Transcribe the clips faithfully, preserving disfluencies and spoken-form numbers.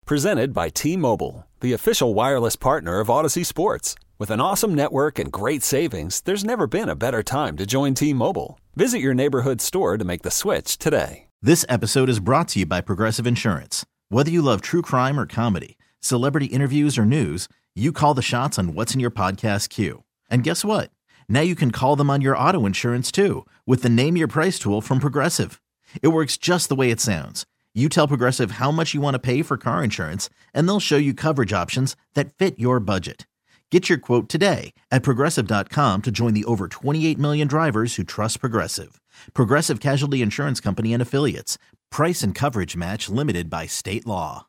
Presented by T-Mobile, the official wireless partner of Odyssey Sports. With an awesome network and great savings, there's never been a better time to join T-Mobile. Visit your neighborhood store to make the switch today. This episode is brought to you by Progressive Insurance. Whether you love true crime or comedy, celebrity interviews or news, you call the shots on what's in your podcast queue. And guess what? Now you can call them on your auto insurance too with the Name Your Price tool from Progressive. It works just the way it sounds. You tell Progressive how much you want to pay for car insurance, and they'll show you coverage options that fit your budget. Get your quote today at Progressive dot com to join the over twenty-eight million drivers who trust Progressive. Progressive Casualty Insurance Company and Affiliates. Price and coverage match limited by state law.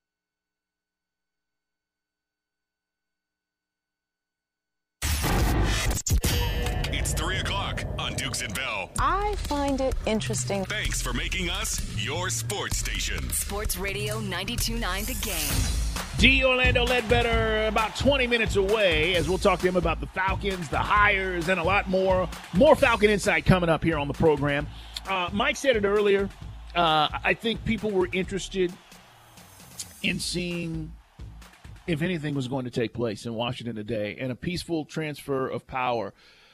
It's three o'clock on Dukes and Bell. I find it interesting. Thanks for making us your sports station. Sports Radio ninety-two point nine The Game. D. Orlando Ledbetter about twenty minutes away as we'll talk to him about the Falcons, the hires, and a lot more. More Falcon Insight coming up here on the program. Uh, Mike said it earlier. Uh, I think people were interested in seeing if anything was going to take place in Washington today, and a peaceful transfer of power.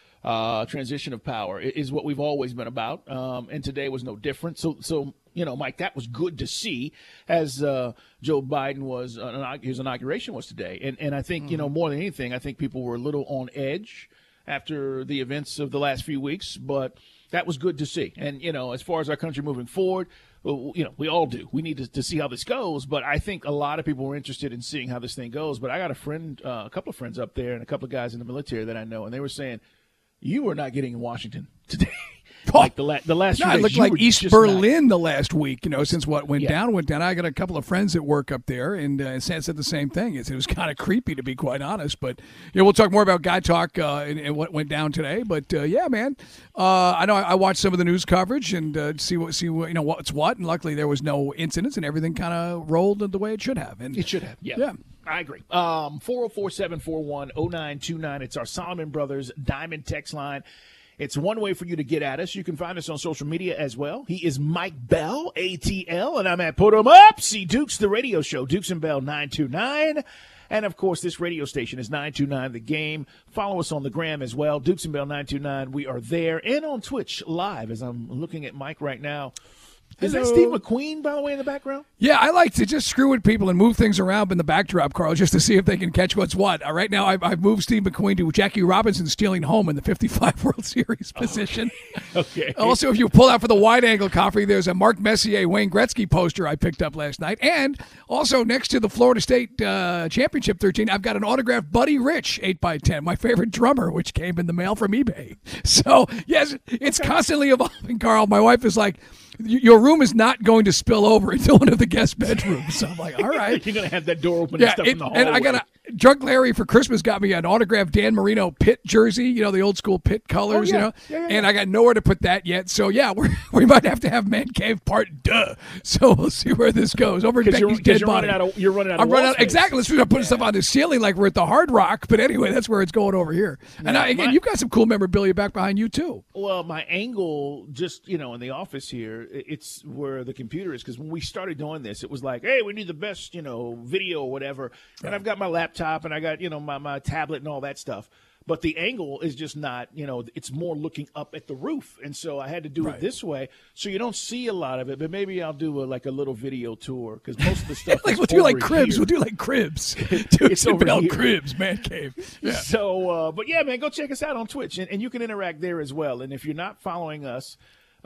Uh, transition of power is what we've always been about, um, and today was no different. So, so you know, Mike, that was good to see as uh, Joe Biden was, uh, his inauguration was today. And, and I think, mm-hmm. you know, more than anything, I think people were a little on edge after the events of the last few weeks, but that was good to see. And, you know, as far as our country moving forward, well, you know, we all do. We need to, to see how this goes, but I think a lot of people were interested in seeing how this thing goes. But I got a friend, uh, a couple of friends up there and a couple of guys in the military that I know, and they were saying, you were not getting in Washington today. Like the, la- the last few no, days. it looked like East Berlin not. the last week, you know, since what went yeah. down went down. I got a couple of friends that work up there, and uh, said the same thing. It was kind of creepy, to be quite honest. But yeah, we'll talk more about Guy Talk uh, and, and what went down today. But uh, yeah, man, uh, I know I, I watched some of the news coverage and uh, see what see what you know what's what. And luckily, there was no incidents, and everything kind of rolled the way it should have. And it should have. Yeah. Yeah. I agree. Um, four oh four, seven four one, oh nine two nine. It's our Solomon Brothers Diamond text line. It's one way for you to get at us. You can find us on social media as well. He is Mike Bell, A T L, and I'm at Put 'em Up. See Dukes, the radio show, Dukes and Bell nine two nine. And, of course, this radio station is nine two nine The Game. Follow us on the gram as well, Dukes and Bell nine two nine. We are there. And on Twitch live, as I'm looking at Mike right now. Is Hello. that Steve McQueen, by the way, in the background? Yeah, I like to just screw with people and move things around in the backdrop, Carl, just to see if they can catch what's what. Uh, right now, I've, I've moved Steve McQueen to Jackie Robinson stealing home in the fifty-five World Series position. Okay. okay. Also, if you pull out for the wide-angle coffee, there's a Mark Messier, Wayne Gretzky poster I picked up last night. And also, next to the Florida State uh, Championship thirteen, I've got an autographed Buddy Rich eight by ten, my favorite drummer, which came in the mail from eBay. So, yes, it's okay. Constantly evolving, Carl. My wife is like, your room is not going to spill over into one of the guest bedrooms. So I'm like, all right. You're going to have that door open yeah, and stuff it, in the hallway. And I got a Drunk Larry for Christmas got me an autographed Dan Marino Pitt jersey, you know, the old school Pitt colors, oh, yeah. you know. Yeah, yeah, yeah. And I got nowhere to put that yet. So, yeah, we're, we might have to have Man Cave part duh. So we'll see where this goes. Over at Becky's you're, Dead you're Body. Running out of, you're running out I'm of running wall out. space. Exactly. Let's start putting yeah. stuff on the ceiling like we're at the Hard Rock. But anyway, that's where it's going over here. And yeah, I, again, my, you've got some cool memorabilia back behind you, too. Well, my angle just, you know, in the office here, it's where the computer is. Because when we started doing this, it was like, hey, we need the best, you know, video or whatever. And right. I've got my laptop and I got, you know, my, my tablet and all that stuff. But the angle is just not, you know, it's more looking up at the roof. And so I had to do right. it this way. So you don't see a lot of it. But maybe I'll do a, like a little video tour because most of the stuff like is we'll do like over cribs. here. We'll do like cribs. It's over Bell here. Cribs, Man Cave. Yeah. So, uh, but yeah, man, go check us out on Twitch. And, and you can interact there as well. And if you're not following us,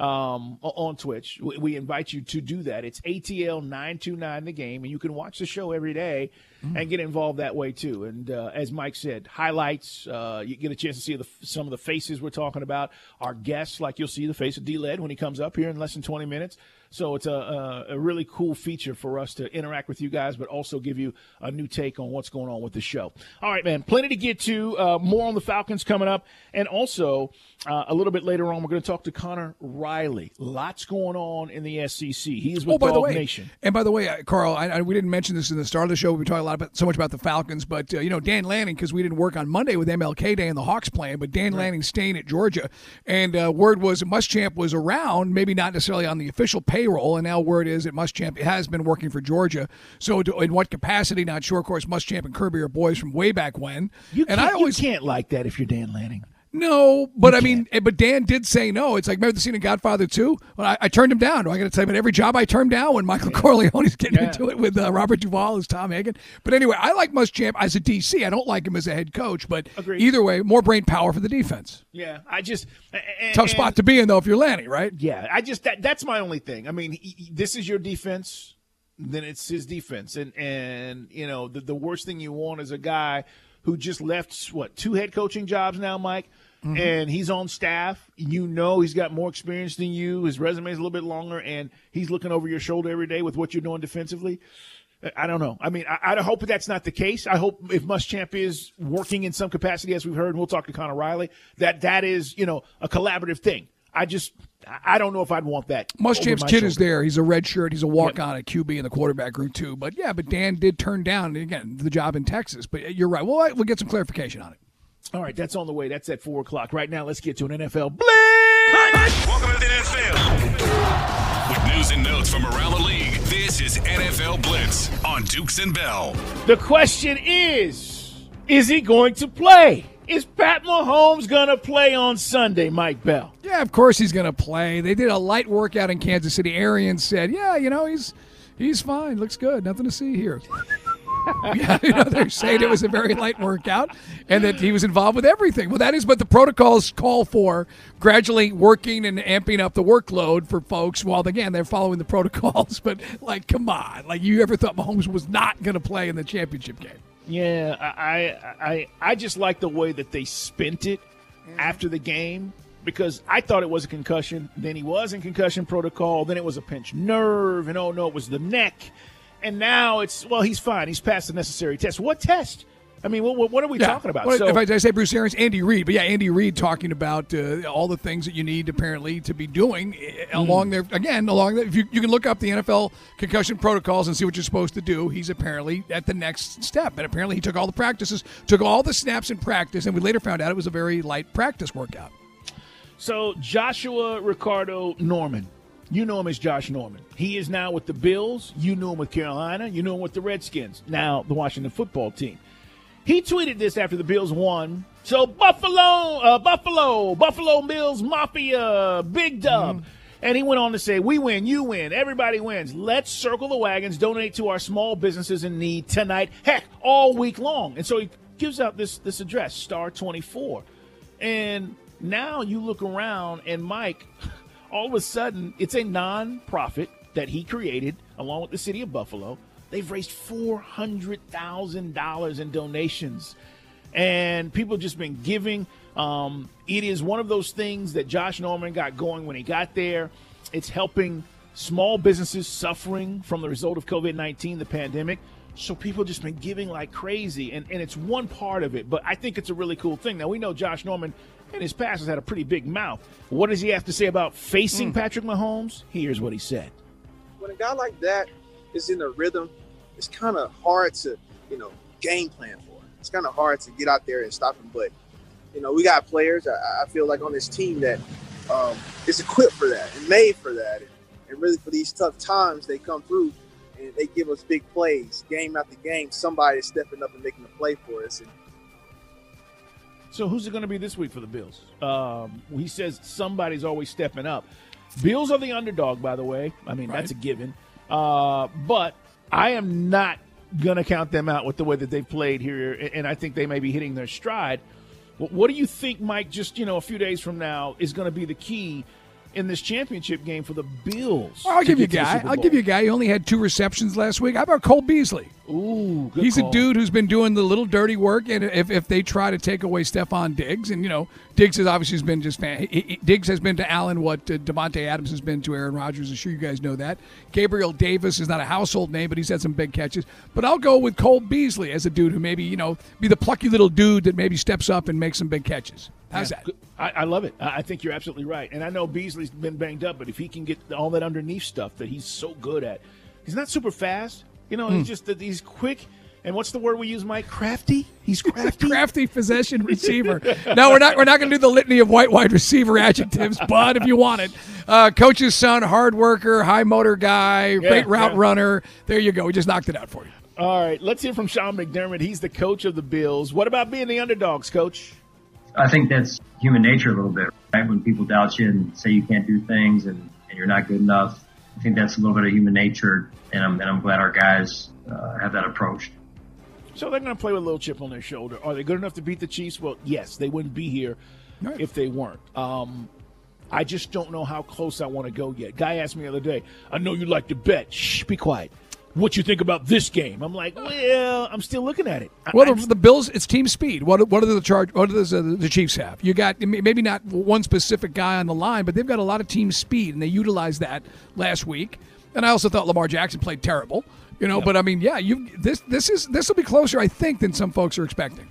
um, on Twitch, we, we invite you to do that. It's A T L nine two nine The Game, and you can watch the show every day mm. and get involved that way too. And uh, as Mike said, highlights, uh, you get a chance to see the, some of the faces we're talking about. Our guests, like you'll see the face of D-Led when he comes up here in less than twenty minutes. So it's a, a, a really cool feature for us to interact with you guys, but also give you a new take on what's going on with the show. All right, man, plenty to get to. Uh, more on the Falcons coming up. And also, uh, a little bit later on, we're going to talk to Connor Riley. Lots going on in the S E C. He is with oh, by Dog the way, Nation. And by the way, uh, Carl, I, I, we didn't mention this in the start of the show. We talked a lot about so much about the Falcons, but, uh, you know, Dan Lanning, because we didn't work on Monday with M L K Day and the Hawks playing, but Dan right. Lanning staying at Georgia. And uh, word was Muschamp was around, maybe not necessarily on the official pay payroll, and now word is that Muschamp has been working for Georgia. So to, in what capacity, not sure. Of course, Muschamp and Kirby are boys from way back when. You and can't, I always you can't like that if you're Dan Lanning. No, but I mean, but Dan did say no. It's like, remember the scene in Godfather two? Well, I, I turned him down. Do I got to tell you about every job I turned down when Michael yeah. Corleone's getting yeah. into it with uh, Robert Duvall as Tom Hagen? But anyway, I like Muschamp as a D C. I don't like him as a head coach, but Agreed. Either way, more brain power for the defense. Yeah, I just and, tough spot to be in though if you're Lanny, right? Yeah, I just that that's my only thing. I mean, he, he, this is your defense, then it's his defense, and and you know the the worst thing you want is a guy who just left what two head coaching jobs now, Mike. Mm-hmm. And he's on staff. You know he's got more experience than you. His resume is a little bit longer, and he's looking over your shoulder every day with what you're doing defensively. I don't know. I mean, I, I hope that's not the case. I hope if Muschamp is working in some capacity, as we've heard, and we'll talk to Connor Riley, that that is, you know, a collaborative thing. I just I don't know if I'd want that. Muschamp's kid shoulder. Is there. He's a red shirt. He's a walk-on yep. at Q B in the quarterback room, too. But, yeah, but Dan did turn down, again, the job in Texas. But you're right. Well, we'll get some clarification on it. All right, that's on the way. That's at four o'clock. Right now, let's get to an N F L Blitz! Welcome to the N F L. With news and notes from around the league, this is N F L Blitz on Dukes and Bell. The question is, is he going to play? Is Pat Mahomes going to play on Sunday, Mike Bell? Yeah, of course he's going to play. They did a light workout in Kansas City. Arians said, yeah, you know, he's he's fine. Looks good. Nothing to see here. Yeah, you know, they're saying it was a very light workout and that he was involved with everything. Well, that is what the protocols call for, gradually working and amping up the workload for folks while, again, they're following the protocols. But, like, come on. Like, you ever thought Mahomes was not going to play in the championship game? Yeah, I, I, I just like the way that they spent it mm-hmm. after the game because I thought it was a concussion. Then he was in concussion protocol. Then it was a pinched nerve. And, oh, no, it was the neck. And now it's, well, he's fine. He's passed the necessary test. What test? I mean, what, what are we yeah. talking about? Well, so, if I, I say Bruce Arians, Andy Reid. But, yeah, Andy Reid talking about uh, all the things that you need, apparently, to be doing mm. along there. Again, along there. If you, you can look up the N F L concussion protocols and see what you're supposed to do. He's apparently at the next step. And apparently he took all the practices, took all the snaps in practice, and we later found out it was a very light practice workout. So, Joshua Ricardo Norman. You know him as Josh Norman. He is now with the Bills. You knew him with Carolina. You knew him with the Redskins. Now the Washington football team. He tweeted this after the Bills won. So Buffalo, uh, Buffalo, Buffalo Bills Mafia, big dub. Mm-hmm. And he went on to say, we win, you win, everybody wins. Let's circle the wagons, donate to our small businesses in need tonight. Heck, all week long. And so he gives out this, this address, Star twenty-four. And now you look around and Mike – all of a sudden, it's a non-profit that he created along with the city of Buffalo. They've raised four hundred thousand dollars in donations, and people have just been giving. Um, it is one of those things that Josh Norman got going when he got there. It's helping small businesses suffering from the result of covid nineteen, the pandemic. So people have just been giving like crazy, and, and it's one part of it, but I think it's a really cool thing. Now, we know Josh Norman in his past has had a pretty big mouth. What does he have to say about facing mm. Patrick Mahomes? Here's what he said. When a guy like that is in a rhythm, it's kind of hard to, you know, game plan for. It's kind of hard to get out there and stop him. But, you know, we got players, I, I feel like, on this team that um, is equipped for that and made for that. And, and really for these tough times, they come through and they give us big plays. Game after game, somebody is stepping up and making a play for us. And, So who's it going to be this week for the Bills? Um, he says somebody's always stepping up. Bills are the underdog, by the way. I mean, right. That's a given. Uh, but I am not going to count them out with the way that they've played here, and I think they may be hitting their stride. What do you think, Mike, just, you know, a few days from now is going to be the key in this championship game for the Bills? Well, I'll give you a guy. I'll give you a guy. He only had two receptions last week. How about Cole Beasley? Ooh, good He's call. a dude who's been doing the little dirty work, and if, if they try to take away Stephon Diggs, and, you know, Diggs has obviously been just fan. He, he, Diggs has been to Allen what uh, Devontae Adams has been to Aaron Rodgers. I'm sure you guys know that. Gabriel Davis is not a household name, but he's had some big catches. But I'll go with Cole Beasley as a dude who maybe, you know, be the plucky little dude that maybe steps up and makes some big catches. How's yeah, that? I, I love it. I think you're absolutely right. And I know Beasley's been banged up, but if he can get all that underneath stuff that he's so good at, he's not super fast. You know, mm. he's just that he's quick. And what's the word we use, Mike? Crafty? He's crafty. Crafty possession receiver. No, we're not. We're not going to do the litany of white wide receiver adjectives. But if you want it, uh, coach's son, hard worker, high motor guy, Yeah, great route yeah. runner. There you go. We just knocked it out for you. All right, let's hear from Sean McDermott. He's the coach of the Bills. What about being the underdogs, Coach? I think that's human nature a little bit, right? When people doubt you and say you can't do things and, and you're not good enough, I think that's a little bit of human nature, and I'm, and I'm glad our guys uh, have that approach. So they're going to play with a little chip on their shoulder. Are they good enough to beat the Chiefs? Well, yes. They wouldn't be here Right. if they weren't. Um, I just don't know how close I want to go yet. Guy asked me the other day, I know you like to bet. Shh, be quiet. What you think about this game? I'm like, well, I'm still looking at it. I- Well, I'm- the, the Bills, it's team speed. What what do the charge? What does uh, the Chiefs have? You got maybe not one specific guy on the line, but they've got a lot of team speed, and they utilized that last week. And I also thought Lamar Jackson played terrible, you know. Yep. But I mean, yeah, you this this is this will be closer, I think, than some folks are expecting.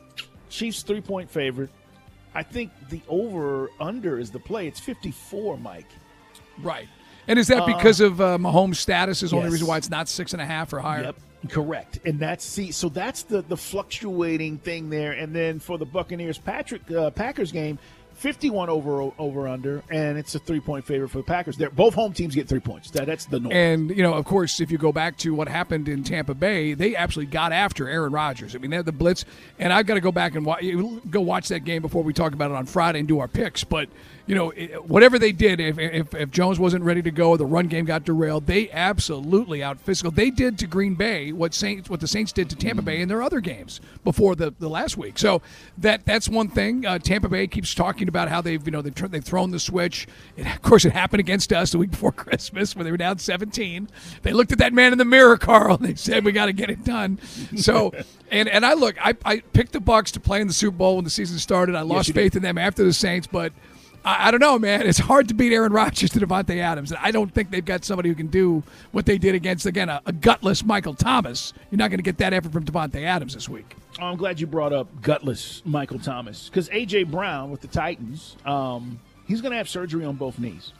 Chiefs three-point favorite. I think the over-under is the play. It's fifty-four, Mike. Right. And is that because of uh, Mahomes' status? Is the only yes. reason why it's not six and a half or higher? Yep, correct. And that's see, so that's the the fluctuating thing there. And then for the Buccaneers, Patrick uh, Packers game, fifty-one over over under, and it's a three point favorite for the Packers. They're, both home teams get three points. That, that's the norm. And, you know, of course, if you go back to what happened in Tampa Bay, they actually got after Aaron Rodgers. I mean, they had the blitz, and I've got to go back and wa- go watch that game before we talk about it on Friday and do our picks. But, you know, it, whatever they did, if, if if Jones wasn't ready to go, the run game got derailed, they absolutely out physical. They did to Green Bay what Saints what the Saints did to Tampa Bay in their other games before the, the last week. So that that's one thing. Uh, Tampa Bay keeps talking about how they've, you know, they've, tr- they've thrown the switch. It, of course, it happened against us the week before Christmas when they were down seventeen. They looked at that man in the mirror, Carl, and they said, we got to get it done. So, and, and I look, I, I picked the Bucs to play in the Super Bowl when the season started. I lost you did. faith in them after the Saints, but I, I don't know, man. It's hard to beat Aaron Rodgers to Devontae Adams. And I don't think they've got somebody who can do what they did against, again, a, a gutless Michael Thomas. You're not going to get that effort from Devontae Adams this week. Oh, I'm glad you brought up gutless Michael Thomas because A J. Brown with the Titans, um, he's going to have surgery on both knees.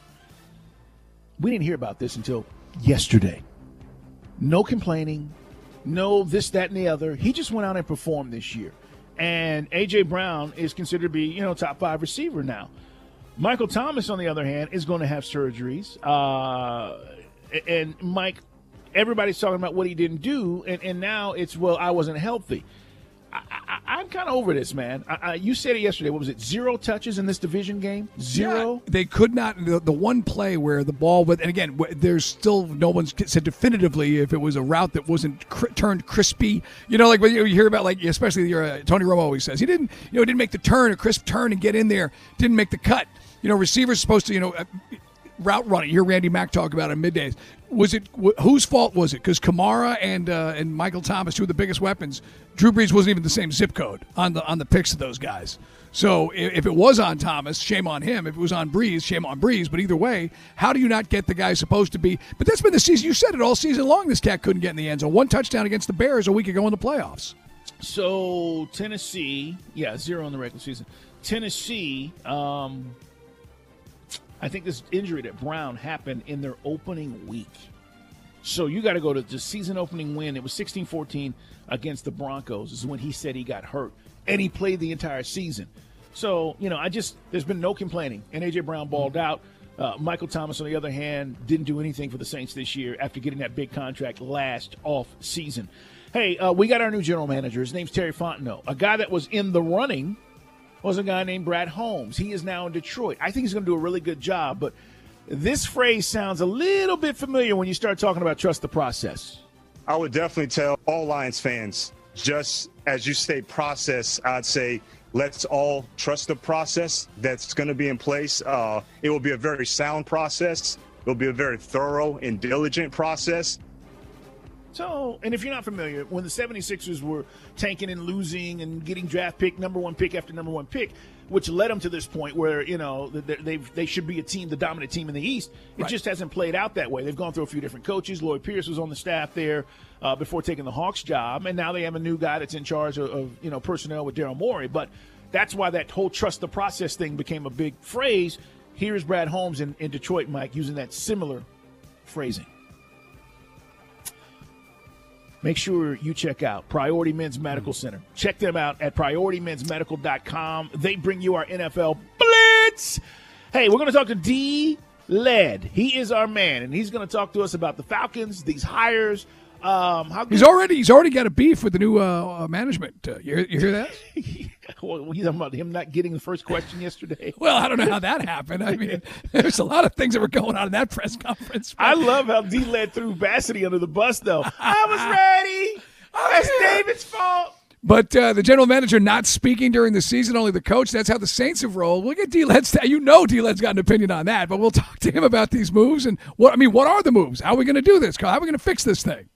We didn't hear about this until yesterday. No complaining, no this, that, and the other. He just went out and performed this year. And A J. Brown is considered to be, you know, top five receiver now. Michael Thomas, on the other hand, is going to have surgeries. Uh, and Mike, everybody's talking about what he didn't do, and, and now it's, well, I wasn't healthy. I, I, I'm kind of over this, man. I, I, you said it yesterday. What was it? Zero touches in this division game? Zero? Yeah, they could not. The, the one play where the ball, with, and again, w- there's still no one's said definitively if it was a route that wasn't cr- turned crispy. You know, like when you hear about, like, especially your uh, Tony Romo always says, he didn't, you know, didn't make the turn, a crisp turn and get in there, didn't make the cut. You know, receivers supposed to, you know, uh, route running. You hear Randy Mack talk about it in middays. Was it wh- whose fault was it? Because Kamara and uh, and Michael Thomas, two of the biggest weapons, Drew Brees wasn't even the same zip code on the on the picks of those guys. So if, if it was on Thomas, shame on him. If it was on Brees, shame on Brees. But either way, how do you not get the guy supposed to be? But that's been the season. You said it all season long. This cat couldn't get in the end zone. One touchdown against the Bears a week ago in the playoffs. So Tennessee, yeah, zero in the regular season. Tennessee, um, I think this injury to Brown happened in their opening week. So you got to go to the season opening win. It was sixteen fourteen against the Broncos is when he said he got hurt. And he played the entire season. So, you know, I just, there's been no complaining. And A J. Brown balled out. Uh, Michael Thomas, on the other hand, didn't do anything for the Saints this year after getting that big contract last off season. Hey, uh, we got our new general manager. His name's Terry Fontenot. A guy that was in the running was a guy named Brad Holmes. He is now in Detroit. I think he's going to do a really good job, but this phrase sounds a little bit familiar when you start talking about trust the process. I would definitely tell all Lions fans, just as you say process, I'd say let's all trust the process that's going to be in place. Uh, it will be a very sound process. It will be a very thorough and diligent process. So, and if you're not familiar, when the seventy-sixers were tanking and losing and getting draft pick, number one pick after number one pick, which led them to this point where, you know, they they should be a team, the dominant team in the East. It Right. just hasn't played out that way. They've gone through a few different coaches. Lloyd Pierce was on the staff there uh, before taking the Hawks job, and now they have a new guy that's in charge of, of you know, personnel with Daryl Morey. But that's why that whole trust the process thing became a big phrase. Here's Brad Holmes in, in Detroit, Mike, using that similar phrasing. make sure you check out Priority Men's Medical Center. Check them out at priority men's medical dot com. They bring you our N F L Blitz. Hey, we're going to talk to D. Led. He is our man, and he's going to talk to us about the Falcons, these hires. Um, how good- he's already he's already got a beef with the new uh, management. Uh, you, you hear that? Well, he's talking about him not getting the first question yesterday. Well, I don't know how that happened. I mean, there's a lot of things that were going on in that press conference. I love how D led threw Bassity under the bus, though. I was ready. Oh, that's yeah. David's fault. But uh, the general manager not speaking during the season, only the coach. That's how the Saints have rolled. We'll get D-Led's. You know D-Led's got an opinion on that, but we'll talk to him about these moves and what. I mean, what are the moves? How are we going to do this? How are we going to fix this thing?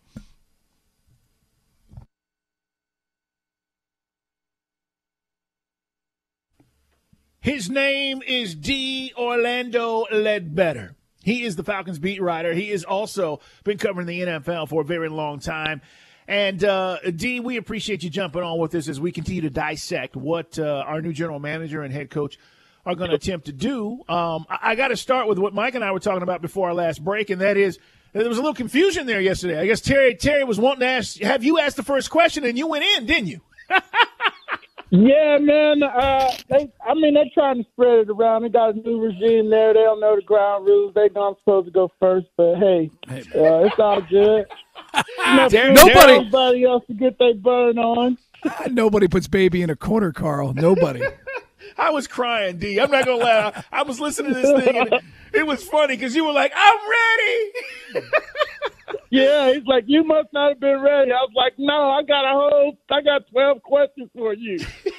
His name is D. Orlando Ledbetter. He is the Falcons beat writer. He has also been covering the N F L for a very long time. And, uh, D, we appreciate you jumping on with us as we continue to dissect what uh, our new general manager and head coach are going to attempt to do. Um, I, I got to start with what Mike and I were talking about before our last break, and that is there was a little confusion there yesterday. I guess Terry Terry was wanting to ask, have you asked the first question, and you went in, didn't you? Yeah, man. Uh, they, I mean, they're trying to spread it around. They got a new regime there. They don't know the ground rules. They know I'm supposed to go first, but hey, uh, it's all good. Terry, nobody, nobody else to get their burn on. Nobody puts baby in a corner, Carl. Nobody. I was crying, D. I'm not gonna lie. I was listening to this thing, and it, it was funny because you were like, "I'm ready." Yeah, he's like, "You must not have been ready." I was like, "No, I got a whole, I got twelve questions for you."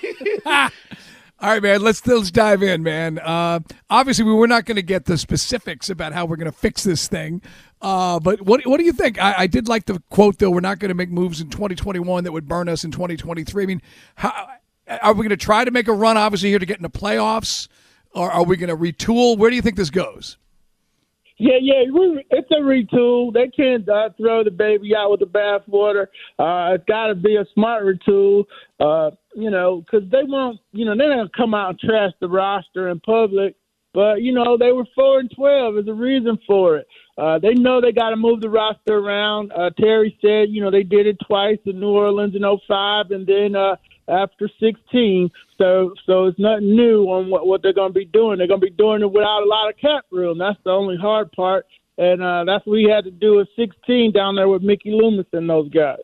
All right, man, let's let's dive in, man. Uh, obviously, we were not going to get the specifics about how we're going to fix this thing. Uh, but what what do you think? I, I did like the quote, though. We're not going to make moves in twenty twenty-one that would burn us in twenty twenty-three. I mean, how, are we going to try to make a run, obviously, here to get in the playoffs? Or are we going to retool? Where do you think this goes? Yeah, yeah, it's a retool. They can't uh, throw the baby out with the bathwater. Uh, it's got to be a smart retool, uh, you know, because they won't, you know, they're not going to come out and trash the roster in public. But, you know, they were four and twelve. There's a reason for it. Uh, they know they got to move the roster around. Uh, Terry said, you know, they did it twice in New Orleans in oh five and then uh, after sixteen. So so it's nothing new on what, what they're going to be doing. They're going to be doing it without a lot of cap room. That's the only hard part. And uh, that's what we had to do at sixteen down there with Mickey Loomis and those guys.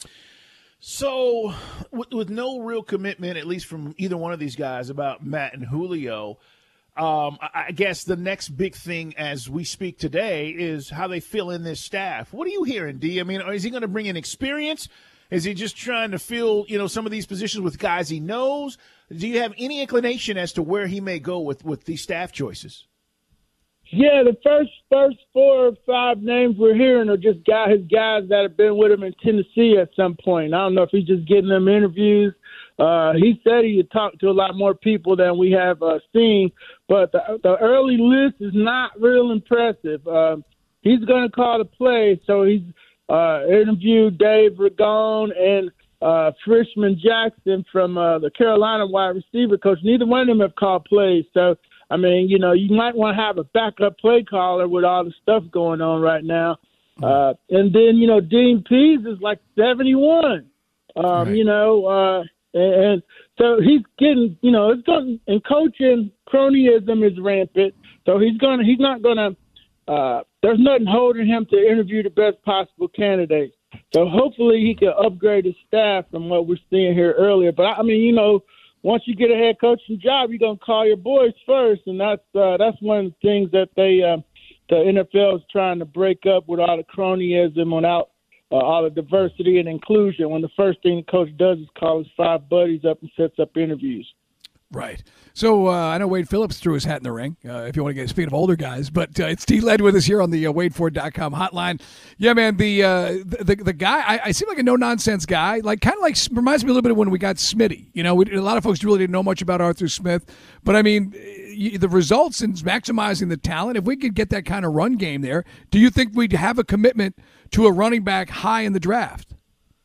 So with, with no real commitment, at least from either one of these guys, about Matt and Julio, Um, I guess the next big thing as we speak today is how they fill in this staff. What are you hearing, D? I mean, is he going to bring in experience? Is he just trying to fill, you know, some of these positions with guys he knows? Do you have any inclination as to where he may go with, with these staff choices? Yeah, the first first four or five names we're hearing are just guy, his guys that have been with him in Tennessee at some point. I don't know if he's just getting them interviews. Uh, he said he had talked to a lot more people than we have uh, seen, but the, the early list is not real impressive. Uh, he's going to call the play, so he's uh, interviewed Dave Ragone and uh, Frishman Jackson from uh, the Carolina wide receiver coach. Neither one of them have called plays, so I mean, you know, you might want to have a backup play caller with all the stuff going on right now. Uh, and then, you know, Dean Pease is like seventy-one, um, right. you know, uh, and, and so he's getting, you know, it's going and coaching cronyism is rampant. So he's going to, he's not going to, uh, there's nothing holding him to interview the best possible candidate. So hopefully he can upgrade his staff from what we're seeing here earlier. But I mean, you know, once you get a head coaching job, you're gonna call your boys first, and that's uh, that's one of the things that they uh, the N F L is trying to break up with all the cronyism, without uh, all the diversity and inclusion. When the first thing the coach does is call his five buddies up and sets up interviews. Right. So uh, I know Wade Phillips threw his hat in the ring, uh, if you want to get speaking of older guys, but uh, it's D-Led with us here on the uh, Wade Ford dot com hotline. Yeah, man, the uh, the, the the guy, I, I seem like a no-nonsense guy, like kind of like reminds me a little bit of when we got Smitty. You know, we, a lot of folks really didn't know much about Arthur Smith, but I mean, you, the results and maximizing the talent, if we could get that kind of run game there, do you think we'd have a commitment to a running back high in the draft?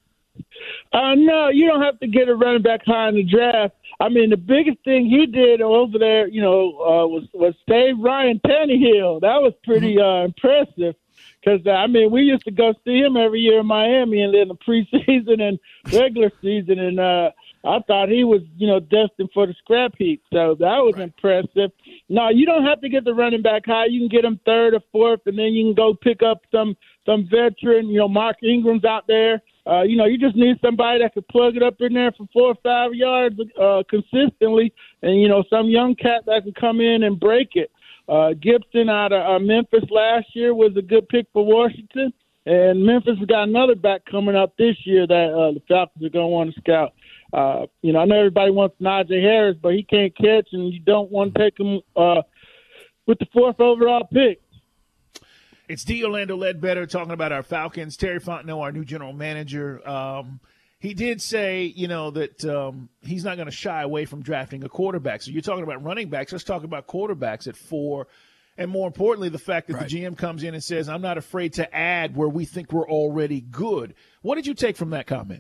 Uh, no, you don't have to get a running back high in the draft. I mean, the biggest thing he did over there, you know, uh, was was save Ryan Tannehill. That was pretty uh, impressive, Because, uh, I mean, we used to go see him every year in Miami and in the preseason and regular season, and uh, I thought he was, you know, destined for the scrap heap. So that was impressive. No, you don't have to get the running back high. You can get him third or fourth, and then you can go pick up some some veteran, you know, Mark Ingram's out there. Uh, you know, you just need somebody that could plug it up in there for four or five yards uh, consistently, and, you know, some young cat that can come in and break it. Uh, Gibson out of uh, Memphis last year was a good pick for Washington, and Memphis has got another back coming up this year that uh, the Falcons are going to want to scout. Uh, you know, I know everybody wants Najee Harris, but he can't catch, and you don't want to take him uh, with the fourth overall pick. It's D. Orlando Ledbetter talking about our Falcons. Terry Fontenot, our new general manager, um, he did say, you know, that um, he's not going to shy away from drafting a quarterback. So you're talking about running backs. Let's talk about quarterbacks at four. And more importantly, the fact that right. the G M comes in and says, I'm not afraid to add where we think we're already good. What did you take from that comment?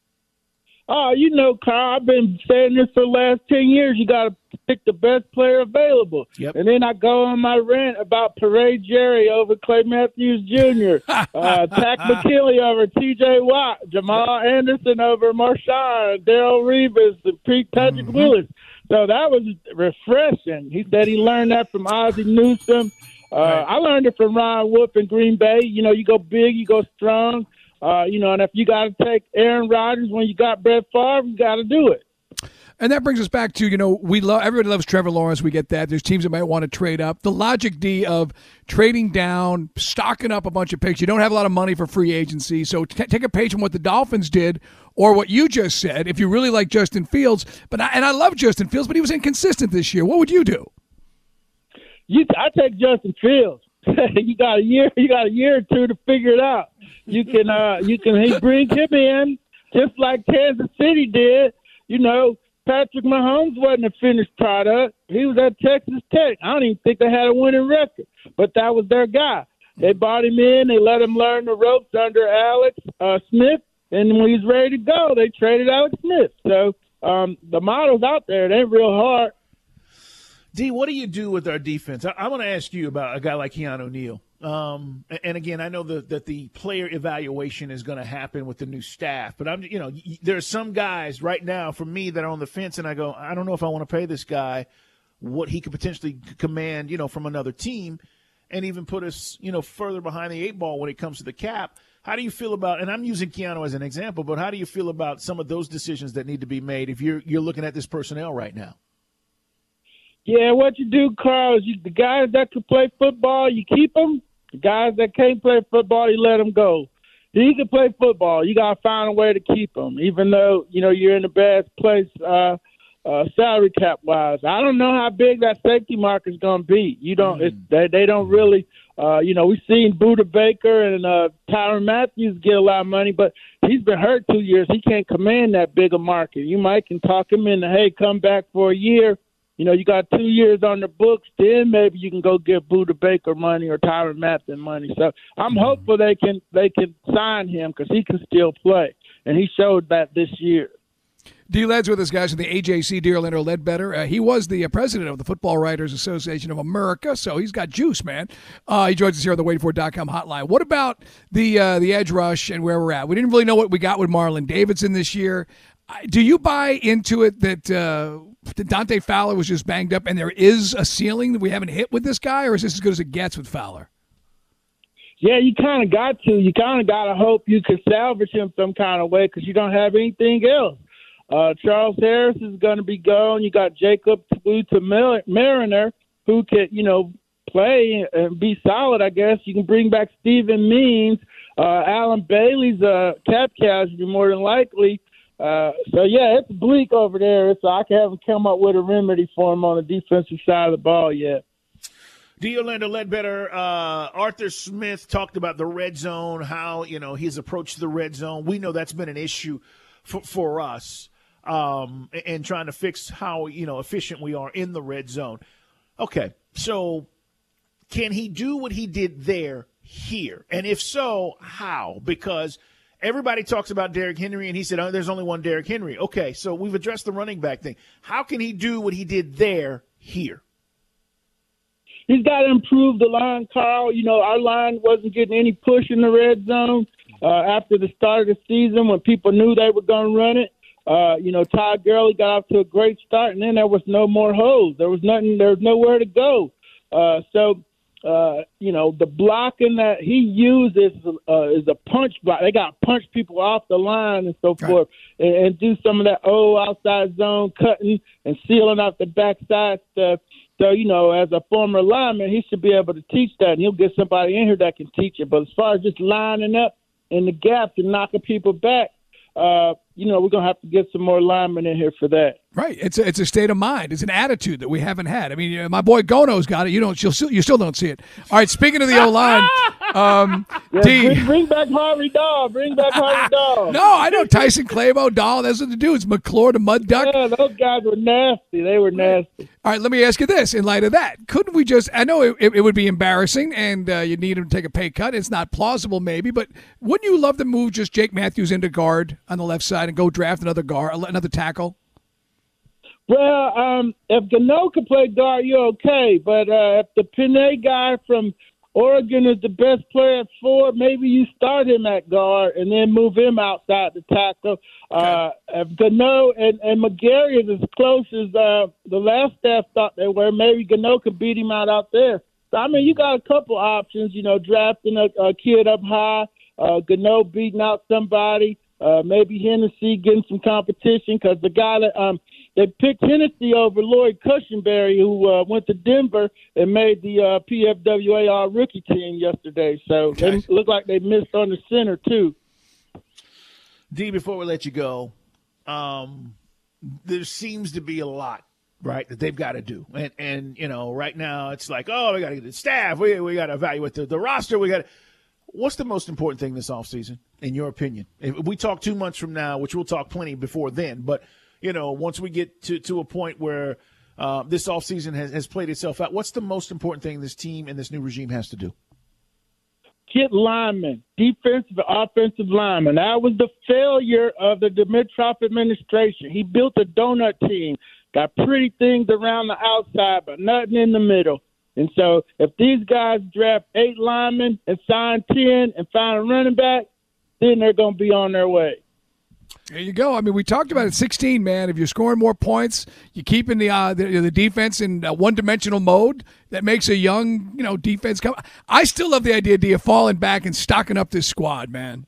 Oh, you know, Carl, I've been saying this for the last ten years. You got to pick the best player available. Yep. And then I go on my rant about Parade Jerry over Clay Matthews Junior, uh, Tack McKinley over T J Watt, Jamal Anderson over Marshawn, Darrell Reeves, and Pete Patrick mm-hmm. Willis. So that was refreshing. He said he learned that from Ozzie Newsome. Uh, right. I learned it from Ron Wolf in Green Bay. You know, you go big, you go strong. Uh, you know, and if you got to take Aaron Rodgers when you got Brett Favre, you got to do it. And that brings us back to, you know, we love everybody loves Trevor Lawrence. We get that. There's teams that might want to trade up. The logic, D, of trading down, stocking up a bunch of picks. You don't have a lot of money for free agency, so t- take a page from what the Dolphins did or what you just said. If you really like Justin Fields, but I, and I love Justin Fields, but he was inconsistent this year. What would you do? You, I take Justin Fields. you got a year. You got a year or two to figure it out. You can, uh, you can he bring him in just like Kansas City did. You know, Patrick Mahomes wasn't a finished product. He was at Texas Tech. I don't even think they had a winning record, but that was their guy. They brought him in. They let him learn the ropes under Alex uh, Smith, and when he's ready to go, they traded Alex Smith. So um, the model's out there. It ain't real hard. D, what do you do with our defense? I, I want to ask you about a guy like Keanu Neal. Um, and again, I know the, that the player evaluation is going to happen with the new staff, but I'm, you know, there are some guys right now for me that are on the fence, and I go, I don't know if I want to pay this guy what he could potentially command, you know, from another team, and even put us, you know, further behind the eight ball when it comes to the cap. How do you feel about, and I'm using Keanu as an example, but how do you feel about some of those decisions that need to be made if you're you're looking at this personnel right now? Yeah, what you do, Carl, is you, the guys that can play football, you keep them. The guys that can't play football, you let them go. He can play football. You got to find a way to keep him, even though, you know, you're in the bad place uh, uh, salary cap-wise. I don't know how big that safety market is going to be. You don't. Mm. It's, they, they don't really, uh, you know, we've seen Buda Baker and uh, Tyrann Matthews get a lot of money, but he's been hurt two years. He can't command that big a market. You might can talk him into, hey, come back for a year. You know, you got two years on the books, then maybe you can go get Buda Baker money or Tyrann Mathieu money. So I'm hopeful they can they can sign him because he can still play, and he showed that this year. D-Led's with us, guys, from the A J C, D. Orlando Ledbetter. Uh, he was the uh, president of the Football Writers Association of America, so he's got juice, man. Uh, he joins us here on the wait for dot com hotline. What about the uh, the edge rush and where we're at? We didn't really know what we got with Marlon Davidson this year. Do you buy into it that uh, Dante Fowler was just banged up and there is a ceiling that we haven't hit with this guy, or is this as good as it gets with Fowler? Yeah, you kind of got to. You kind of got to hope you can salvage him some kind of way because you don't have anything else. Uh, Charles Harris is going to be gone. You got Jacob Mariner, who can, you know, play and be solid, I guess. You can bring back Steven Means. Uh, Alan Bailey's a cap casualty more than likely. Uh, so, yeah, it's bleak over there. So I haven't come up with a remedy for him on the defensive side of the ball yet. D. Orlando Ledbetter, uh, Arthur Smith talked about the red zone, how, you know, his approach to the red zone. We know that's been an issue for, for us um, and trying to fix how, you know, efficient we are in the red zone. Okay, so can he do what he did there here? And if so, how? Because – everybody talks about Derrick Henry, and he said, oh, there's only one Derrick Henry. Okay, so we've addressed the running back thing. How can he do what he did there here? he's got to improve the line, Carl. You know, our line wasn't getting any push in the red zone uh, after the start of the season when people knew they were going to run it. Uh, you know, Todd Gurley got off to a great start, and then there was no more holes. There was nothing. There was nowhere to go. Uh, so, uh, you know, the blocking that he uses uh, is a punch block. They got to punch people off the line and so forth, and, and do some of that old outside zone cutting and sealing out the backside stuff. So, you know, as a former lineman, he should be able to teach that, and he'll get somebody in here that can teach it. But as far as just lining up in the gaps and knocking people back, uh, you know, we're going to have to get some more linemen in here for that. Right. It's a, it's a state of mind. It's an attitude that we haven't had. I mean, you know, my boy Gono's got it. You don't. You still, you still don't see it. All right. Speaking of the O-line, um, yeah, D. Bring, bring back Harvey Dahl. Bring back Harvey Dahl. No, I know Tyson Clabo, Dahl. That's what to do. It's McClure to Mud Duck. Yeah, those guys were nasty. They were nasty. All right. Let me ask you this. In light of that, couldn't we just? I know it, it would be embarrassing, and uh, you'd need him to take a pay cut. It's not plausible, maybe, but wouldn't you love to move just Jake Matthews into guard on the left side and go draft another guard, another tackle? Well, um, if Gano could play guard, you're okay. But uh, if the Pinay guy from Oregon is the best player at four, maybe you start him at guard and then move him outside the tackle. Okay. Uh, if Gano and, and McGarry is as close as uh, the last staff thought they were, maybe Gano could beat him out out there. So, I mean, you got a couple options, you know, drafting a, a kid up high, uh, Gano beating out somebody, uh, maybe Hennessy getting some competition because the guy that um, – they picked Hennessy over Lloyd Cushenberry, who uh, went to Denver and made the uh, P F W A All Rookie team yesterday. So okay. They look like they missed on the center, too. D, before we let you go, um, there seems to be a lot, right, that they've got to do. And, and you know, right now it's like, oh, we got to get the staff. We, we got to evaluate the, the roster. We got to – What's the most important thing this offseason, in your opinion? If we talk two months from now, which we'll talk plenty before then, but – you know, once we get to, to a point where uh, this offseason has, has played itself out, what's the most important thing this team and this new regime has to do? Get linemen, defensive, offensive linemen. That was the failure of the Dimitroff administration. He built a donut team, got pretty things around the outside, but nothing in the middle. And so if these guys draft eight linemen and sign ten and find a running back, then they're going to be on their way. There you go. I mean, we talked about it. sixteen, man. If you're scoring more points, you're keeping the uh, the, the defense in uh, one-dimensional mode. That makes a young, you know, defense come. I still love the idea, D, of falling back and stocking up this squad, man.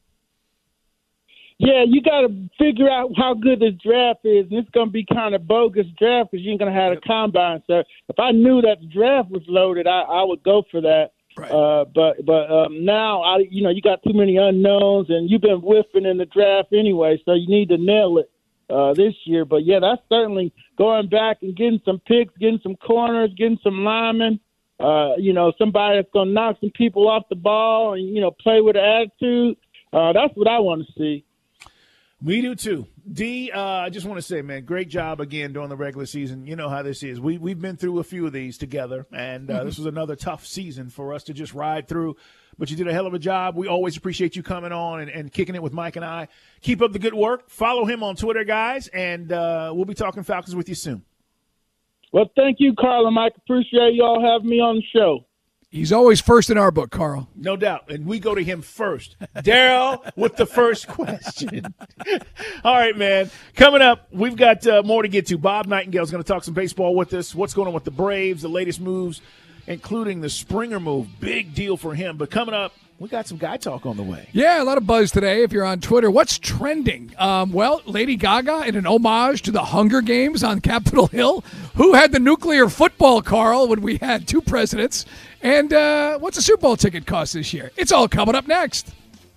Yeah, you got to figure out how good this draft is, and it's going to be kind of bogus draft because you ain't going to have a combine. So if I knew that the draft was loaded, I, I would go for that. Right. Uh, but but um, now, I you know, you got too many unknowns, and you've been whiffing in the draft anyway, so you need to nail it uh, this year. But, yeah, that's certainly going back and getting some picks, getting some corners, getting some linemen, uh, you know, somebody that's going to knock some people off the ball and, you know, play with an attitude. Uh, that's what I want to see. We do too. D, uh, I just want to say, man, great job again during the regular season. You know how this is. We, we've been through a few of these together, and uh, mm-hmm. this was another tough season for us to just ride through. But you did a hell of a job. We always appreciate you coming on and, and kicking it with Mike and I. Keep up the good work. Follow him on Twitter, guys, and uh, we'll be talking Falcons with you soon. Well, thank you, Carl and Mike. Appreciate you all having me on the show. He's always first in our book, Carl. No doubt. And we go to him first. Daryl with the first question. All right, man. Coming up, we've got uh, more to get to. Bob Nightingale's going to talk some baseball with us. What's going on with the Braves, the latest moves, including the Springer move. Big deal for him. But coming up, we got some guy talk on the way. Yeah, a lot of buzz today if you're on Twitter. What's trending? Um, well, Lady Gaga in an homage to the Hunger Games on Capitol Hill. Who had the nuclear football, Carl, when we had two presidents? And uh, what's a Super Bowl ticket cost this year? It's all coming up next.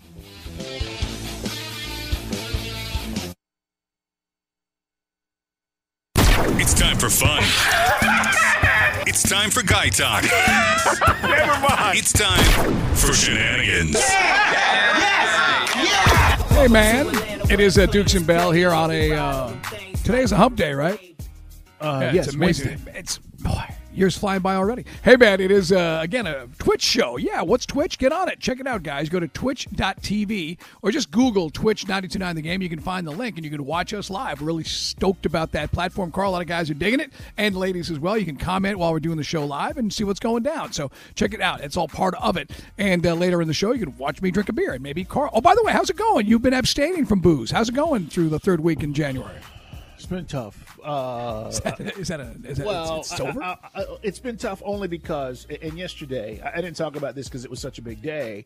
It's time for fun. It's time for guy talk. Never mind. It's time for shenanigans. Yeah. Yeah. Yeah. Hey, man. It is uh, Dukes and Bell here on a uh, – today's a hump day, right? Uh, yeah, yes, it's amazing. Wednesday. It's – boy – Years flying by already. Hey, man, it is, uh, again, a Twitch show. Yeah, what's Twitch? Get on it. Check it out, guys. Go to twitch dot t v or just Google Twitch nine two nine The Game. You can find the link, and you can watch us live. We're really stoked about that platform. Carl, a lot of guys are digging it, and ladies as well. You can comment while we're doing the show live and see what's going down. So check it out. It's all part of it. And uh, later in the show, you can watch me drink a beer, and maybe Carl. Oh, by the way, how's it going? You've been abstaining from booze. How's it going through the third week in January? It's been tough. Uh, is, that, is that a is that, well? It's, it's over. I, I, I, it's been tough only because, and yesterday I didn't talk about this because it was such a big day.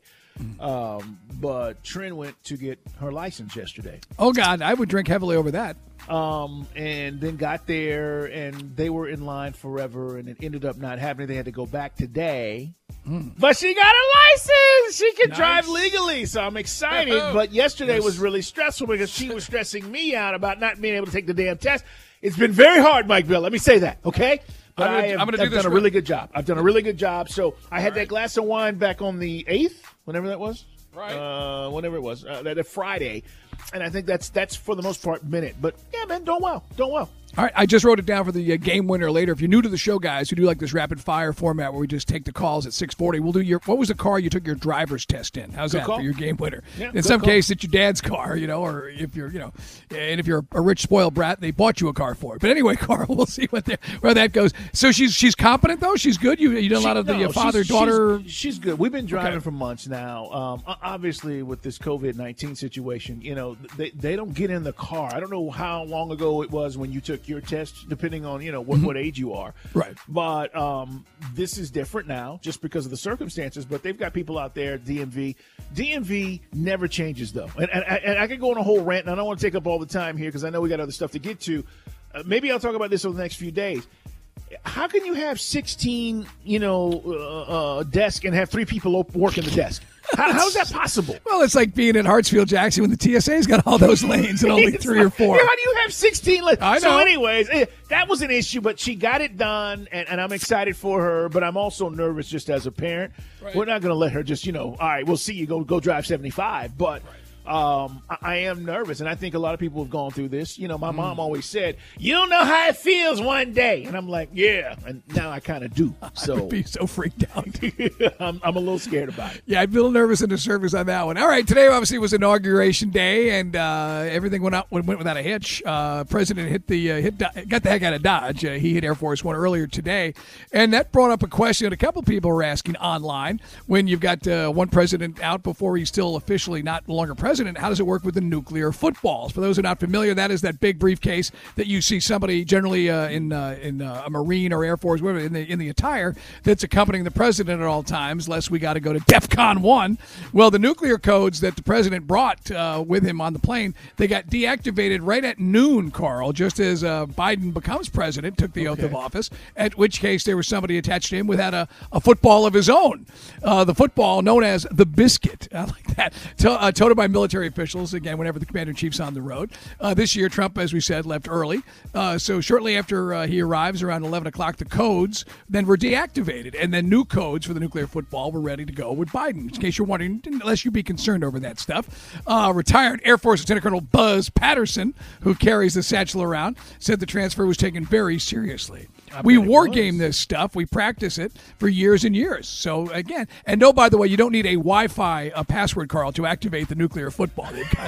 Um, but Trin went to get her license yesterday. Oh God, I would drink heavily over that. Um, and then got there, and they were in line forever, and it ended up not happening. They had to go back today. Mm. But she got a license. She can nice. drive legally, so I'm excited. But yesterday yes. was really stressful because she was stressing me out about not being able to take the damn test. It's been very hard, Mike Bill. Let me say that, okay? But I'm gonna, I have, I'm gonna do I've this done a really good job. I've done a really good job. So I had All that right. glass of wine back on the eighth, whenever that was. Right. Uh, whatever it was, uh, that Friday. And I think that's, that's for the most part, minute. But, yeah, man, doing well. Doing well. All right, I just wrote it down for the uh, game winner later. If you're new to the show, guys, we do like this rapid fire format where we just take the calls at six forty. We'll do your what was the car you took your driver's test in? How's good that call. for your game winner? Yeah, in some call. case, it's your dad's car, you know, or if you're, you know, and if you're a rich spoiled brat, they bought you a car for it. But anyway, Carl, we'll see what the, where that goes. So she's she's competent though. She's good. You you done a lot of no, the uh, father she's, daughter. She's, she's good. We've been driving Okay. for months now. Um, obviously, with this COVID nineteen situation, you know, they they don't get in the car. I don't know how long ago it was when you took your test, depending on you know what, what age you are. Right. But um, this is different now, just because of the circumstances. But they've got people out there, D M V. D M V never changes though, and and, and I could go on a whole rant. And I don't want to take up all the time here because I know we got other stuff to get to. Uh, maybe I'll talk about this over the next few days. How can you have sixteen, you know, uh, uh, desks and have three people op- working the desk? How, how is that possible? Well, it's like being at Hartsfield Jackson when the T S A's got all those lanes and only three or four. Yeah, how do you have sixteen lanes? I know. So anyways, eh, that was an issue, but she got it done, and, and I'm excited for her, but I'm also nervous just as a parent. Right. We're not going to let her just, you know, all right, we'll see you, go go drive seventy-five, but – Um, I, I am nervous, and I think a lot of people have gone through this. You know, my mm. mom always said, "You don't know how it feels one day," and I'm like, "Yeah," and now I kind of do. So I would be so freaked out. I'm, I'm a little scared about it. Yeah, I'd be a little nervous in the service on that one. All right, today obviously was inauguration day, and uh, everything went out went without a hitch. Uh, President hit the uh, hit got the heck out of Dodge. Uh, he hit Air Force One earlier today, and that brought up a question that a couple people were asking online. When you've got uh, one president out before he's still officially not no longer president, how does it work with the nuclear footballs? For those who are not familiar, that is that big briefcase that you see somebody generally uh, in uh, in uh, a Marine or Air Force, whatever, in the in the attire that's accompanying the president at all times, lest we got to go to DEFCON one. Well, the nuclear codes that the president brought uh, with him on the plane, they got deactivated right at noon, Carl, just as uh, Biden becomes president, took the Okay. oath of office, at which case there was somebody attached to him who had a, a football of his own. Uh, the football known as the Biscuit. I like that. To, uh, toted by military officials, again, whenever the commander-in-chief's on the road. Uh, this year, Trump, as we said, left early. Uh, so shortly after uh, he arrives, around eleven o'clock, the codes then were deactivated. And then new codes for the nuclear football were ready to go with Biden. In case you're wondering, unless you be concerned over that stuff. Uh, retired Air Force Lieutenant Colonel Buzz Patterson, who carries the satchel around, said the transfer was taken very seriously. We war game this stuff. We practice it for years and years. So, again, and no, by the way, you don't need a Wi-Fi uh, password, Carl, to activate the nuclear football. They've got...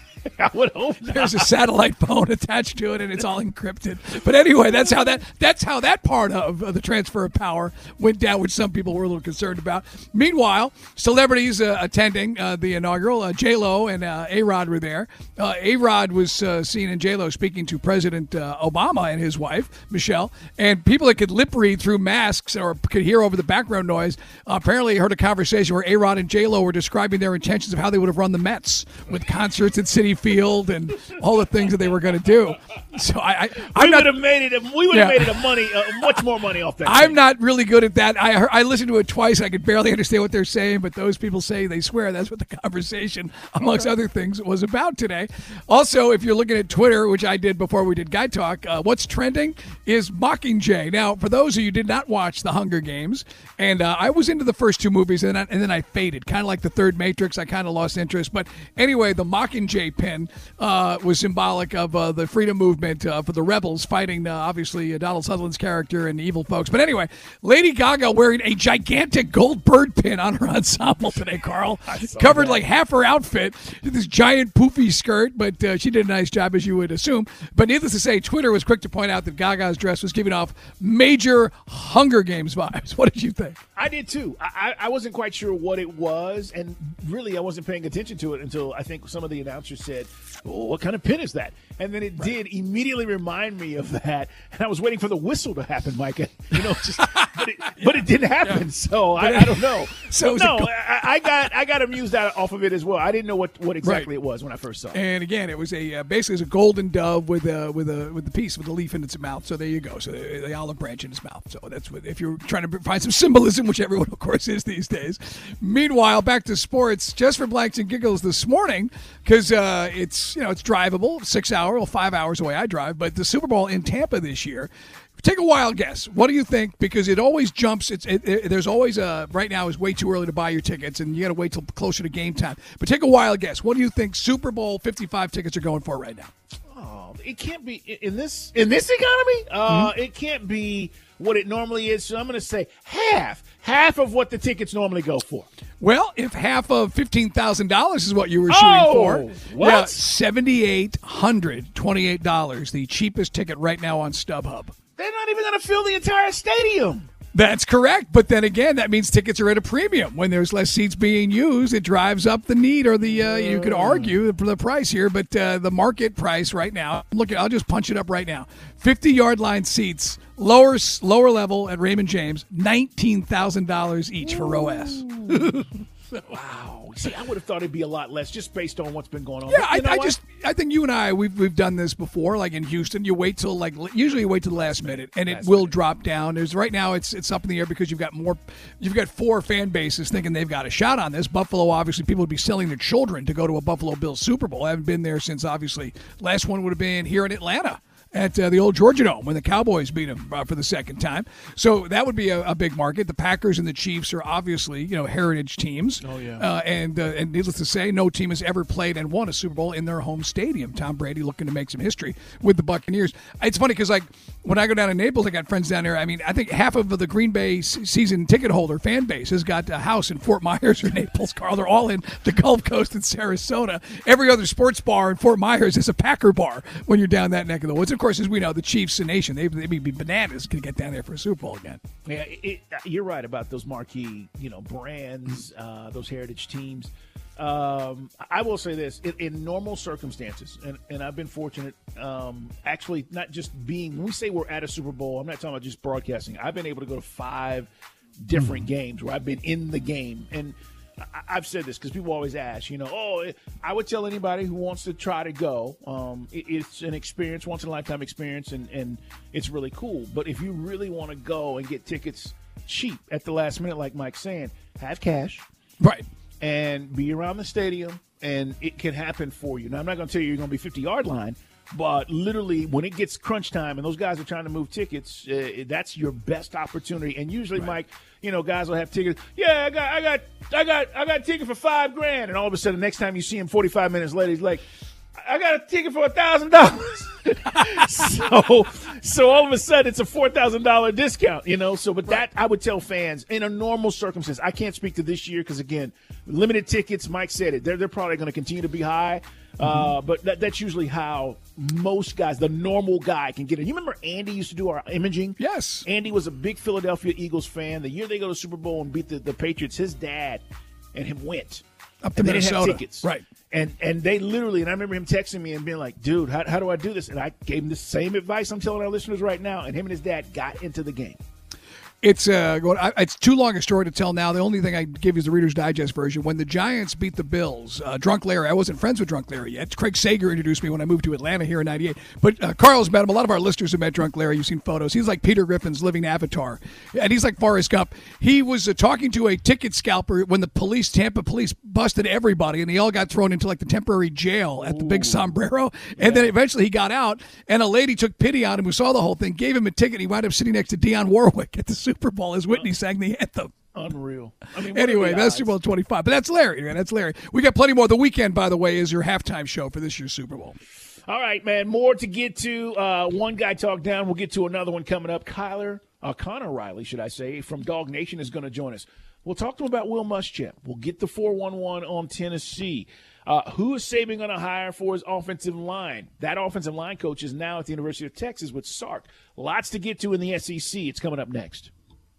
I would hope not. There's a satellite phone attached to it, and it's all encrypted. But anyway, that's how that that's how that part of uh, the transfer of power went down, which some people were a little concerned about. Meanwhile, celebrities uh, attending uh, the inaugural, uh, J Lo and uh, A-Rod were there. Uh, A-Rod was uh, seen in J Lo speaking to President uh, Obama and his wife, Michelle, and people that could lip read through masks or could hear over the background noise uh, apparently heard a conversation where A-Rod and J Lo were describing their intentions of how they would have run the Mets with concerts at City Field and all the things that they were going to do. So I, I I'm we not, would have made it. We would have Yeah. made it a money, uh, much more money off that. I'm thing. not really good at that. I heard, I listened to it twice. I could barely understand what they're saying, but those people say they swear that's what the conversation, amongst other things, was about today. Also, if you're looking at Twitter, which I did before we did Guy Talk, uh, what's trending is Mockingjay. Now, for those of you who did not watch The Hunger Games, and uh, I was into the first two movies, and, I, and then I faded, kind of like the third Matrix. I kind of lost interest. But anyway, the Mockingjay pin uh, was symbolic of uh, the freedom movement uh, for the rebels fighting, uh, obviously, uh, Donald Sutherland's character and the evil folks. But anyway, Lady Gaga wearing a gigantic gold bird pin on her ensemble today, Carl. Covered that. Like half her outfit. This giant poofy skirt, but uh, she did a nice job, as you would assume. But needless to say, Twitter was quick to point out that Gaga's dress was giving off major Hunger Games vibes. What did you think? I did too. I, I wasn't quite sure what it was, and really I wasn't paying attention to it until I think some of the announcers said, oh, what kind of pin is that? And then it right. did immediately remind me of that, and I was waiting for the whistle to happen, Mike. You know, just but it, yeah. but it didn't happen, yeah. so I, I don't know. So no, go- I, I got I got amused out off of it as well. I didn't know what, what exactly right. it was when I first saw it. And again, it was a uh, basically it was a golden dove with a with a with the piece with the leaf in its mouth. So there you go. So the, the olive branch in its mouth. So that's what if you're trying to find some symbolism, which everyone of course is these days. Meanwhile, back to sports, just for blanks and giggles this morning, because uh, it's you know it's drivable, six hour, well five hours away I drive, but the Super Bowl in Tampa this year. Take a wild guess. What do you think? Because it always jumps. It's it, it, there's always a right now is way too early to buy your tickets, and you got to wait till closer to game time. But take a wild guess. What do you think Super Bowl fifty-five tickets are going for right now? Oh, it can't be in this in this economy. Uh, mm-hmm. It can't be what it normally is. So I'm going to say half, half of what the tickets normally go for. Well, if half of fifteen thousand dollars is what you were shooting oh, for, what? Yeah, seventy-eight hundred twenty-eight dollars, the cheapest ticket right now on StubHub. They're not even going to fill the entire stadium. That's correct. But then again, that means tickets are at a premium. When there's less seats being used, it drives up the need or the, uh, you could argue the, the price here, but uh, the market price right now, look, I'll just punch it up right now. fifty-yard line seats, lower lower level at Raymond James, nineteen thousand dollars each for row S. Wow. See, I would have thought it'd be a lot less just based on what's been going on. Yeah, but you know I, I what? just, I think you and I, we've we've done this before, like in Houston. You wait till like, usually you wait till the last minute, and it last will minute. drop down. There's right now, it's it's up in the air because you've got more, you've got four fan bases thinking they've got a shot on this. Buffalo, obviously, people would be selling their children to go to a Buffalo Bills Super Bowl. I haven't been there since obviously last one would have been here in Atlanta. At uh, the old Georgia Dome when the Cowboys beat them uh, for the second time. So that would be a, a big market. The Packers and the Chiefs are obviously, you know, heritage teams. Oh, yeah. Uh, and, uh, and needless to say, no team has ever played and won a Super Bowl in their home stadium. Tom Brady looking to make some history with the Buccaneers. It's funny because, like, when I go down to Naples, I got friends down there. I mean, I think half of the Green Bay season ticket holder fan base has got a house in Fort Myers or Naples, Carl. They're all in the Gulf Coast and Sarasota. Every other sports bar in Fort Myers is a Packer bar when you're down that neck of the woods. Of course, as we know, the Chiefs, the nation, they, they'd be bananas to get down there for a Super Bowl again. Yeah, it, it, you're right about those marquee, you know, brands, uh, those heritage teams. Um, I will say this, in, in normal circumstances, and, and I've been fortunate, um, actually not just being, when we say we're at a Super Bowl, I'm not talking about just broadcasting. I've been able to go to five different mm-hmm. games where I've been in the game. And I've said this because people always ask, you know, oh, I would tell anybody who wants to try to go. Um, it, it's an experience, once in a lifetime experience, and, and it's really cool. But if you really want to go and get tickets cheap at the last minute, like Mike's saying, have cash. Right. And be around the stadium, and it can happen for you. Now, I'm not going to tell you you're going to be fifty-yard line, but literally when it gets crunch time and those guys are trying to move tickets, uh, that's your best opportunity. And usually, right. Mike, you know, guys will have tickets. Yeah, I got, I got, I got, I got a ticket for five grand, and all of a sudden, the next time you see him, forty-five minutes later, he's like, I got a ticket for a thousand dollars. So, so all of a sudden, it's a four thousand dollar discount. You know, so but right. that I would tell fans in a normal circumstance. I can't speak to this year because again, limited tickets. Mike said it. They're they're probably going to continue to be high. Mm-hmm. Uh, but that, that's usually how most guys, the normal guy, can get it. You remember Andy used to do our imaging? Yes. Andy was a big Philadelphia Eagles fan. The year they go to Super Bowl and beat the, the Patriots, his dad and him went. Up to and they Minnesota. didn't have tickets. Right. And and they literally, and I remember him texting me and being like, dude, how, how do I do this? And I gave him the same advice I'm telling our listeners right now. And him and his dad got into the game. It's uh, going, I, it's too long a story to tell now. The only thing I give you is the Reader's Digest version. When the Giants beat the Bills, uh, Drunk Larry, I wasn't friends with Drunk Larry yet. Craig Sager introduced me when I moved to Atlanta here in ninety-eight. But uh, Carl's met him. A lot of our listeners have met Drunk Larry. You've seen photos. He's like Peter Griffin's living avatar. And he's like Forrest Gump. He was uh, talking to a ticket scalper when the police, Tampa police, busted everybody. And they all got thrown into like the temporary jail at the Big Sombrero. And yeah. then eventually he got out. And a lady took pity on him who saw the whole thing, gave him a ticket. He wound up sitting next to Dionne Warwick at the Super Bowl as Whitney sang the anthem. Unreal. I mean, anyway, that's Super Bowl twenty-five. But that's Larry, man. That's Larry. We got plenty more. The Weekend, by the way, is your halftime show for this year's Super Bowl. All right, man. More to get to. Uh, one guy talked down. We'll get to another one coming up. Kyler, uh, Connor Riley, should I say, from Dog Nation is going to join us. We'll talk to him about Will Muschamp. We'll get the four one one on Tennessee. Uh, who is Saban going to hire for his offensive line? That offensive line coach is now at the University of Texas with Sark. Lots to get to in the S E C. It's coming up next.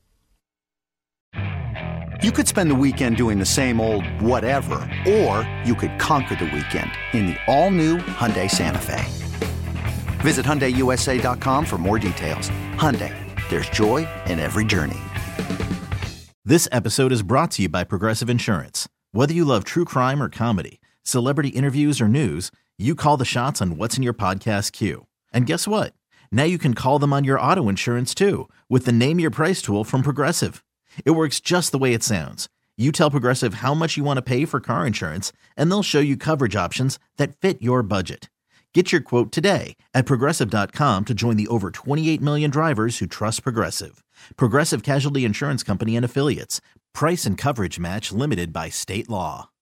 You could spend the weekend doing the same old whatever, or you could conquer the weekend in the all-new Hyundai Santa Fe. Visit Hyundai U S A dot com for more details. Hyundai, there's joy in every journey. This episode is brought to you by Progressive Insurance. Whether you love true crime or comedy, celebrity interviews or news, you call the shots on what's in your podcast queue. And guess what? Now you can call them on your auto insurance too with the Name Your Price tool from Progressive. It works just the way it sounds. You tell Progressive how much you want to pay for car insurance, and they'll show you coverage options that fit your budget. Get your quote today at Progressive dot com to join the over twenty-eight million drivers who trust Progressive. Progressive Casualty Insurance Company and Affiliates. Price and coverage match limited by state law.